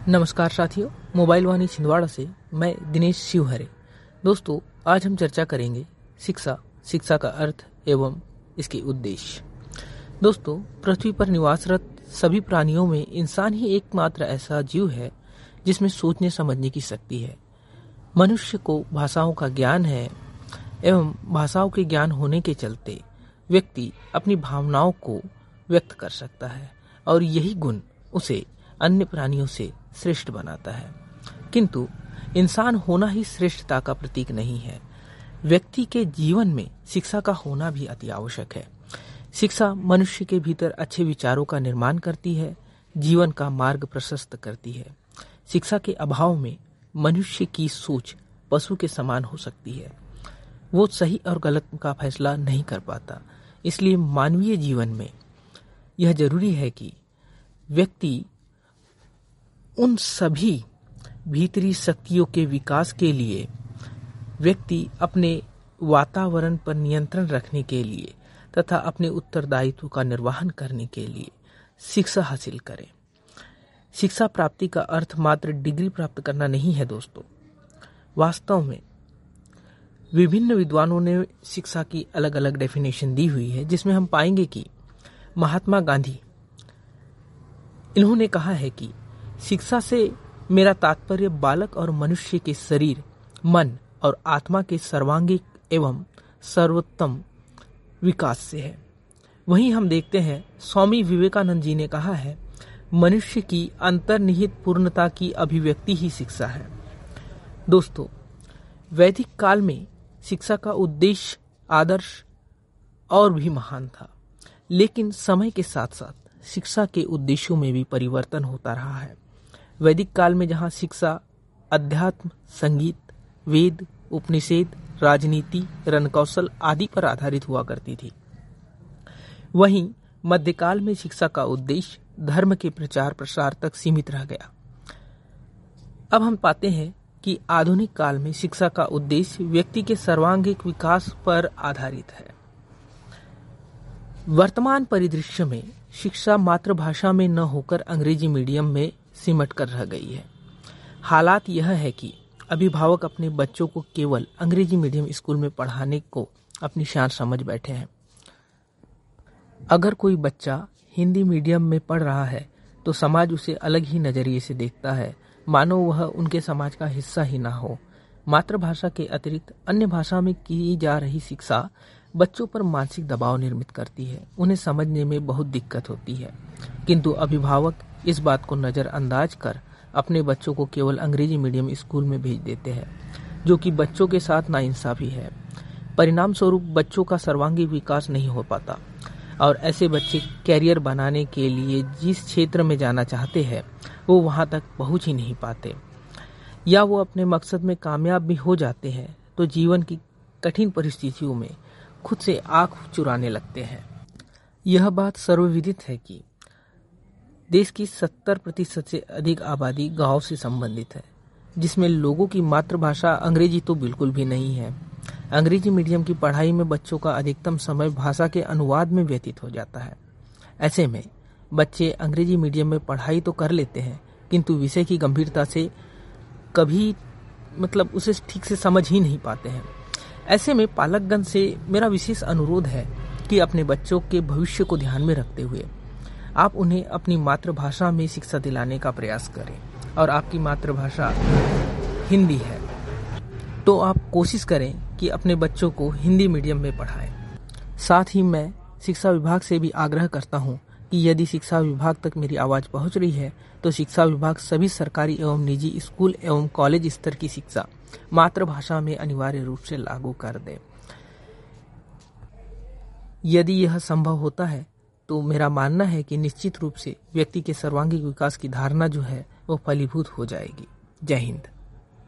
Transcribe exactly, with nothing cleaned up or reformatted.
नमस्कार साथियों, मोबाइल वाणी छिंदवाड़ा से मैं दिनेश शिवहरे। दोस्तों, आज हम चर्चा करेंगे शिक्षा शिक्षा का अर्थ एवं इसके उद्देश्य। दोस्तों, पृथ्वी पर निवासरत सभी प्राणियों में इंसान ही एकमात्र ऐसा जीव है जिसमें सोचने समझने की शक्ति है। मनुष्य को भाषाओं का ज्ञान है एवं भाषाओं के ज्ञान होने के चलते व्यक्ति अपनी भावनाओं को व्यक्त कर सकता है और यही गुण उसे अन्य प्राणियों से श्रेष्ठ बनाता है। किंतु इंसान होना ही श्रेष्ठता का प्रतीक नहीं है। व्यक्ति के जीवन में शिक्षा का होना भी अति आवश्यक है। शिक्षा मनुष्य के भीतर अच्छे विचारों का निर्माण करती है, जीवन का मार्ग प्रशस्त करती है। शिक्षा के अभाव में मनुष्य की सोच पशु के समान हो सकती है। वो सही और गलत का फैसला नहीं कर पाता। इसलिए मानवीय जीवन में यह जरूरी है कि व्यक्ति उन सभी भीतरी शक्तियों के विकास के लिए, व्यक्ति अपने वातावरण पर नियंत्रण रखने के लिए तथा अपने उत्तरदायित्व का निर्वहन करने के लिए शिक्षा हासिल करे। शिक्षा प्राप्ति का अर्थ मात्र डिग्री प्राप्त करना नहीं है दोस्तों। वास्तव में विभिन्न विद्वानों ने शिक्षा की अलग अलग डेफिनेशन दी हुई है, जिसमें हम पाएंगे कि महात्मा गांधी, इन्होंने कहा है कि शिक्षा से मेरा तात्पर्य बालक और मनुष्य के शरीर, मन और आत्मा के सर्वांगीण एवं सर्वोत्तम विकास से है। वहीं हम देखते हैं स्वामी विवेकानंद जी ने कहा है, मनुष्य की अंतर्निहित पूर्णता की अभिव्यक्ति ही शिक्षा है। दोस्तों, वैदिक काल में शिक्षा का उद्देश्य, आदर्श और भी महान था, लेकिन समय के साथ साथ शिक्षा के उद्देश्यों में भी परिवर्तन होता रहा है। वैदिक काल में जहाँ शिक्षा अध्यात्म, संगीत, वेद, उपनिषद, राजनीति, रणकौशल आदि पर आधारित हुआ करती थी, वहीं मध्यकाल में शिक्षा का उद्देश्य धर्म के प्रचार प्रसार तक सीमित रह गया। अब हम पाते हैं कि आधुनिक काल में शिक्षा का उद्देश्य व्यक्ति के सर्वांगीण विकास पर आधारित है। वर्तमान परिदृश्य में शिक्षा मातृभाषा में न होकर अंग्रेजी मीडियम में सिमट कर रह गई है। हालात यह है कि अभिभावक अपने बच्चों को केवल अंग्रेजी मीडियम स्कूल में पढ़ाने को अपनी शान समझ बैठे हैं। अगर कोई बच्चा हिंदी मीडियम में पढ़ रहा है तो समाज उसे अलग ही नजरिए से देखता है, मानो वह उनके समाज का हिस्सा ही ना हो। मातृभाषा के अतिरिक्त अन्य भाषा में की जा रही शिक्षा बच्चों पर मानसिक दबाव निर्मित करती है। उन्हें समझने में बहुत दिक्कत होती है, किंतु अभिभावक इस बात को नजरअंदाज कर अपने बच्चों को केवल अंग्रेजी मीडियम स्कूल में भेज देते हैं, जो कि बच्चों के साथ नाइंसाफी है। परिणाम स्वरूप बच्चों का सर्वांगीण विकास नहीं हो पाता और ऐसे बच्चे कैरियर बनाने के लिए जिस क्षेत्र में जाना चाहते हैं वो वहां तक पहुंच ही नहीं पाते, या वो अपने मकसद में कामयाब भी हो जाते हैं तो जीवन की कठिन परिस्थितियों में खुद से आंख चुराने लगते हैं। यह बात सर्वविदित है कि देश की सत्तर प्रतिशत से अधिक आबादी गांव से संबंधित है, जिसमें लोगों की मातृभाषा अंग्रेजी तो बिल्कुल भी नहीं है। अंग्रेजी मीडियम की पढ़ाई में बच्चों का अधिकतम समय भाषा के अनुवाद में व्यतीत हो जाता है। ऐसे में बच्चे अंग्रेजी मीडियम में पढ़ाई तो कर लेते हैं, किंतु विषय की गंभीरता से कभी मतलब उसे ठीक से समझ ही नहीं पाते हैं। ऐसे में पालकगण से मेरा विशेष अनुरोध है कि अपने बच्चों के भविष्य को ध्यान में रखते हुए आप उन्हें अपनी मातृभाषा में शिक्षा दिलाने का प्रयास करें। और आपकी मातृभाषा हिंदी है तो आप कोशिश करें कि अपने बच्चों को हिंदी मीडियम में पढ़ाएं। साथ ही मैं शिक्षा विभाग से भी आग्रह करता हूं कि यदि शिक्षा विभाग तक मेरी आवाज पहुंच रही है तो शिक्षा विभाग सभी सरकारी एवं निजी स्कूल एवं कॉलेज स्तर की शिक्षा मातृभाषा में अनिवार्य रूप से लागू कर दे। यदि यह संभव होता है तो मेरा मानना है कि निश्चित रूप से व्यक्ति के सर्वांगीण विकास की धारणा जो है वो फलीभूत हो जाएगी। जय हिंद।